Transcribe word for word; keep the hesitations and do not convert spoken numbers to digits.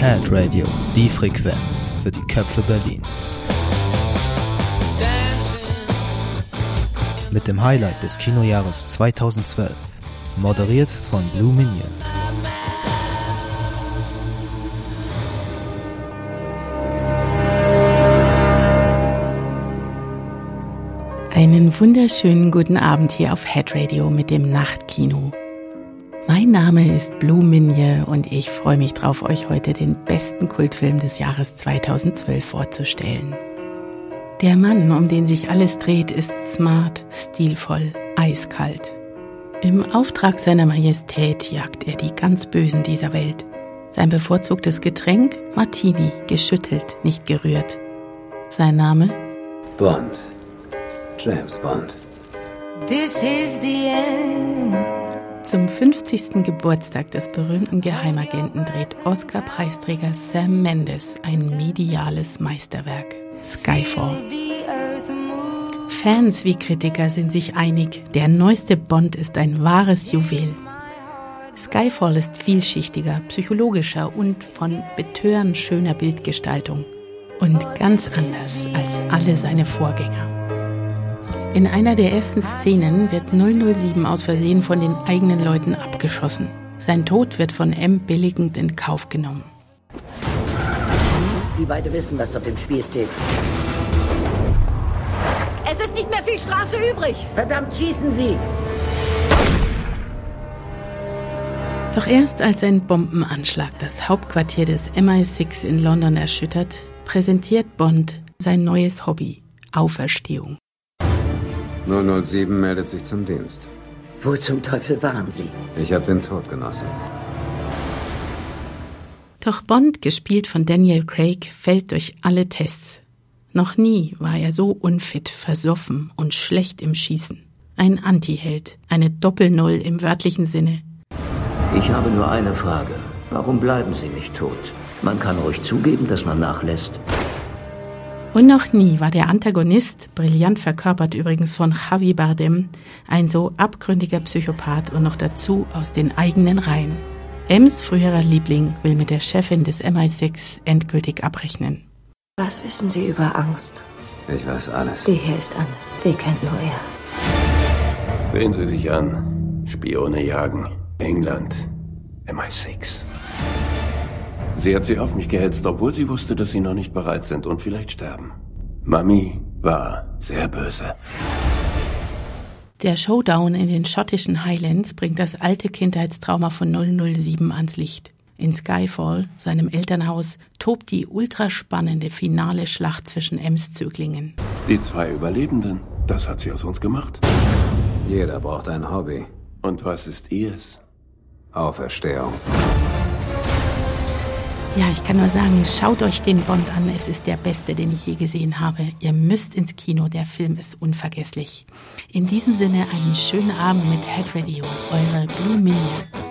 Head Radio, die Frequenz für die Köpfe Berlins. Mit dem Highlight des Kinojahres zweitausendzwölf, moderiert von Blue Minion. Einen wunderschönen guten Abend hier auf Head Radio mit dem Nachtkino. Mein Name ist Blue Minion und ich freue mich drauf, euch heute den besten Kultfilm des Jahres zweitausendzwölf vorzustellen. Der Mann, um den sich alles dreht, ist smart, stilvoll, eiskalt. Im Auftrag seiner Majestät jagt er die ganz Bösen dieser Welt. Sein bevorzugtes Getränk? Martini, geschüttelt, nicht gerührt. Sein Name? Bond. James Bond. This is the end. Zum fünfzigsten Geburtstag des berühmten Geheimagenten dreht Oscar-Preisträger Sam Mendes ein mediales Meisterwerk, Skyfall. Fans wie Kritiker sind sich einig, der neueste Bond ist ein wahres Juwel. Skyfall ist vielschichtiger, psychologischer und von betörend schöner Bildgestaltung und ganz anders als alle seine Vorgänger. In einer der ersten Szenen wird null null sieben aus Versehen von den eigenen Leuten abgeschossen. Sein Tod wird von M billigend in Kauf genommen. Sie beide wissen, was auf dem Spiel steht. Es ist nicht mehr viel Straße übrig. Verdammt, schießen Sie! Doch erst als ein Bombenanschlag das Hauptquartier des M I sechs in London erschüttert, präsentiert Bond sein neues Hobby, Auferstehung. null null sieben meldet sich zum Dienst. Wo zum Teufel waren Sie? Ich habe den Tod genossen. Doch Bond, gespielt von Daniel Craig, fällt durch alle Tests. Noch nie war er so unfit, versoffen und schlecht im Schießen. Ein Antiheld, eine Doppelnull im wörtlichen Sinne. Ich habe nur eine Frage. Warum bleiben Sie nicht tot? Man kann ruhig zugeben, dass man nachlässt. Und noch nie war der Antagonist, brillant verkörpert übrigens von Javier Bardem, ein so abgründiger Psychopath und noch dazu aus den eigenen Reihen. M's früherer Liebling will mit der Chefin des M I sechs endgültig abrechnen. Was wissen Sie über Angst? Ich weiß alles. Die hier ist anders. Die kennt nur er. Sehen Sie sich an. Spione jagen. England. M I sechs. Sie hat sie auf mich gehetzt, obwohl sie wusste, dass sie noch nicht bereit sind und vielleicht sterben. Mami war sehr böse. Der Showdown in den schottischen Highlands bringt das alte Kindheitstrauma von null null sieben ans Licht. In Skyfall, seinem Elternhaus, tobt die ultraspannende finale Schlacht zwischen M's Zöglingen. Die zwei Überlebenden, das hat sie aus uns gemacht. Jeder braucht ein Hobby. Und was ist ihrs? Auferstehung. Ja, ich kann nur sagen, schaut euch den Bond an. Es ist der beste, den ich je gesehen habe. Ihr müsst ins Kino, der Film ist unvergesslich. In diesem Sinne einen schönen Abend mit Head Radio, eure Blue Minion.